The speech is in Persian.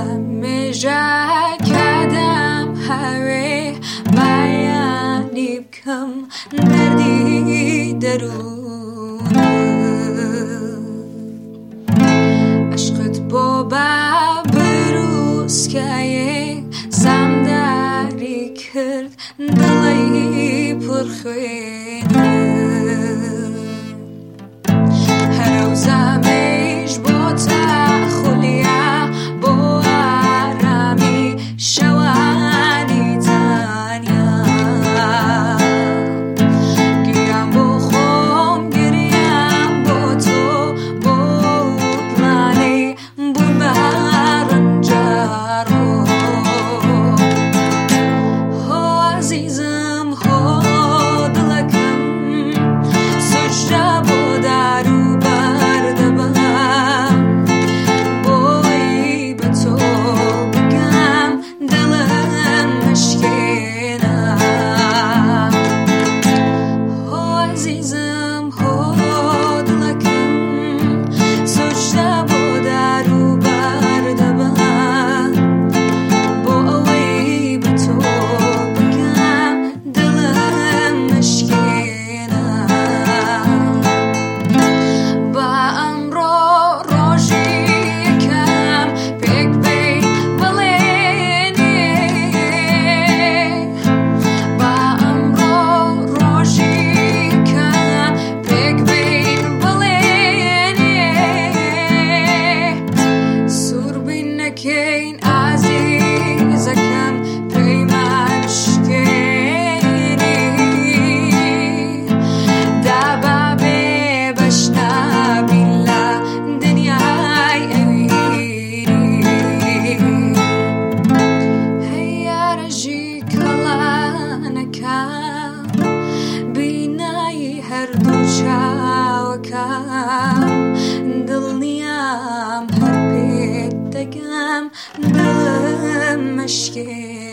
مجا کردم هره بیانی بکم دردی درون عشقت با بروز که سمداری کرد دلی پرخوینه هر روزمش با تخلیا با آرامی شوانی تنیا گریم با خم گریم با تو بود منی بون برنجارو ها عزیزم ها دلکم سجده با درو کین عزیزکم پیمانش کنی دبا بشنا بیلا دنیای اویری هیا رجی کلانکم بینای هر دو چاوکم دلنیام هر دلم مشکل